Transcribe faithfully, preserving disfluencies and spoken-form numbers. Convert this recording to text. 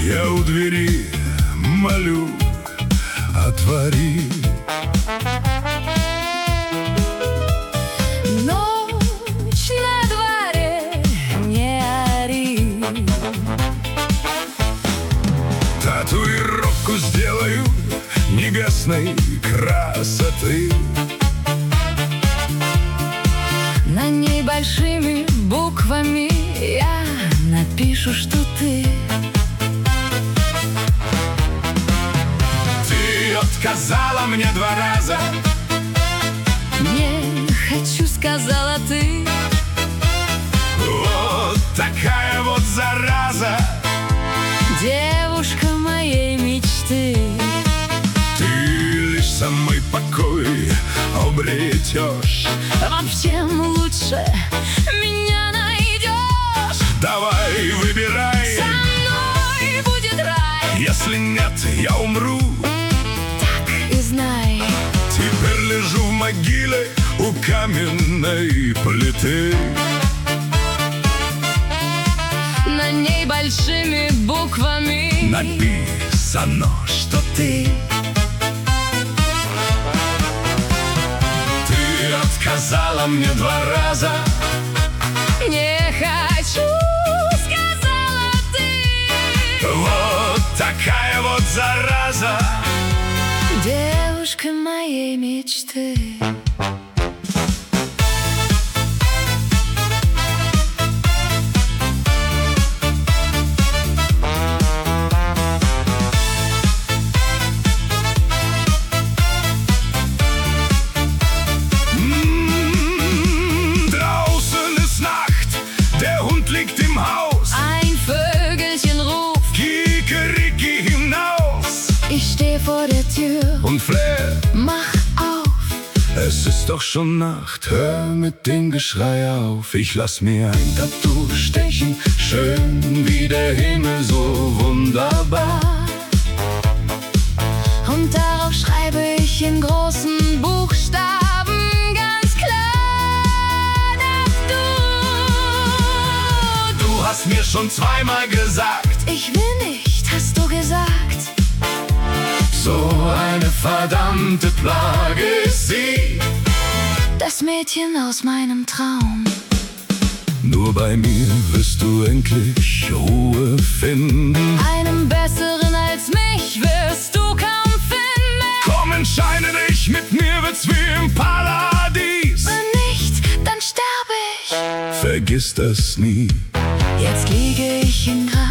Я у двери молю, отвори. Ночь на дворе, не ори. Татуировку сделаю небесной красоты. На ней большими буквами я напишу, что ты. Ты отказала мне два раза. Не хочу, сказала ты. Вот такая вот зараза, Девушка моей мечты. ты лишь самый покой обретешь. Вам всем лучше меня найдешь. Давай, выбирай. Со мной будет рай. Если нет, я умру. Так и знай. Теперь лежу в могиле у каменной плиты. На ней большими буквами Написано, что ты. ты отказала мне два раза. Не хочу, сказала ты. Вот такая вот зараза, Девушка моей мечты. liegt im Haus. Ein Vögelchen ruft, Kikeriki hinaus. ich steh vor der Tür Und Flair, mach auf. es ist doch schon Nacht, hör mit dem Geschrei auf. Ich lass mir ein Tattoo stechen, schön wie der Himmel, so wunderbar. Und darauf schreibe ich in großen Buchstaben ganz klar, dass du. Du hast mir schon zweimal gesagt, Ich will nicht, hast du gesagt. so eine verdammte Plage ist sie. Das Mädchen aus meinem Traum. Nur bei mir wirst du endlich Ruhe finden. Einen besseren als mich wirst du kaum finden. Komm, entscheide dich, mit mir wird's wie im Paradies. Wenn nicht, dann sterbe ich. Vergiss das nie. Jetzt liege ich in Gras.